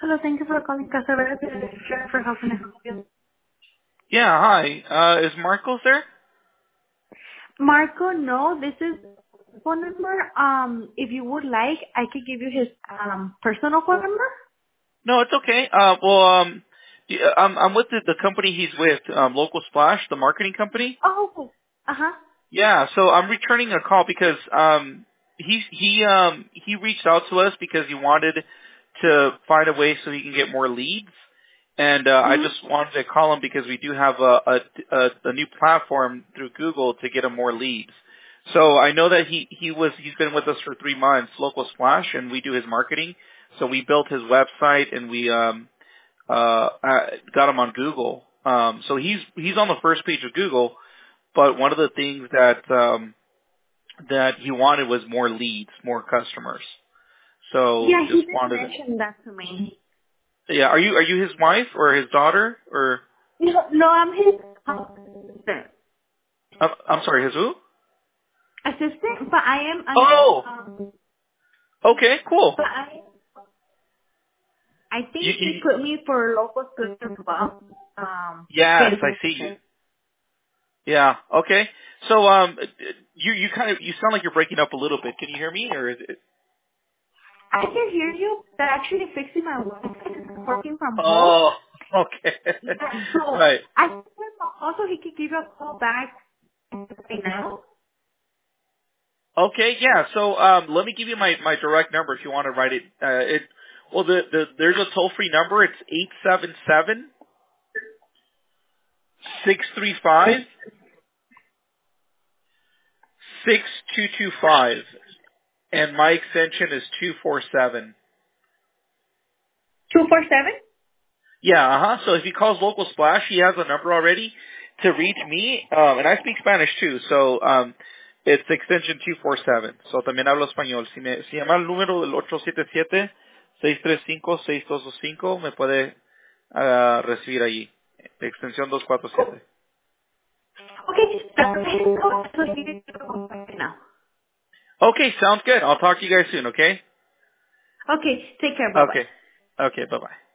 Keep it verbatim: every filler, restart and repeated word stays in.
Hello, thank you for calling Casa Verde. For how can I help you? Yeah, hi. Uh, is Marcos there? Marco, no, this is phone number. Um, if you would like, I could give you his um personal phone number. No, it's okay. Uh, well, um, yeah, I'm, I'm with the, the company he's with, um, Local Splash, the marketing company. Oh, uh huh. Yeah, so I'm returning a call because, um, he, he, um, he reached out to us because he wanted to find a way so he can get more leads. And, uh, I Mhm. just wanted to call him because we do have a, a, a, a new platform through Google to get him more leads. So I know that he, he was, he's been with us for three months, Local Splash, and we do his marketing. So we built his website and we, um, uh, uh, got him on Google. Um, so he's he's on the first page of Google. But one of the things that um, that he wanted was more leads, more customers. So Yeah, he just did wanted. mention that to me. Yeah, are you are you his wife or his daughter or? No, no, I'm his assistant. I'm, I'm sorry, his who? Assistant, but I am. I am. Oh, Um, okay, cool. but I. I You, think you, he put me for local students as well. Um, yes, I getting see you. pictures. Yeah, okay. So um, you you kind of you sound like you're breaking up a little bit. Can you hear me or is it? I can hear you. They're actually fixing my Wi-Fi. Working from home. Oh, okay. Yeah, so Right. I think also he could give you a call back right now. Okay, yeah. So um, let me give you my, my direct number if you want to write it. Uh, it well, the, the there's a toll free number. It's eight seven seven six three five six two two five, and my extension is two four seven. Two four seven. Yeah, uh huh. So if he calls Local Splash, he has a number already to reach me, um, and I speak Spanish too. So um, it's extension two four seven. So también hablo español. Si me si llama el número del ocho siete siete seis tres cinco seis dos dos cinco, me puede a recibir allí. Extensión dos cuatro siete. Okay. So he can give you a call back now. Okay, sounds good. I'll talk to you guys soon, okay? Okay. Take care. Bye bye. Okay. Okay, bye-bye.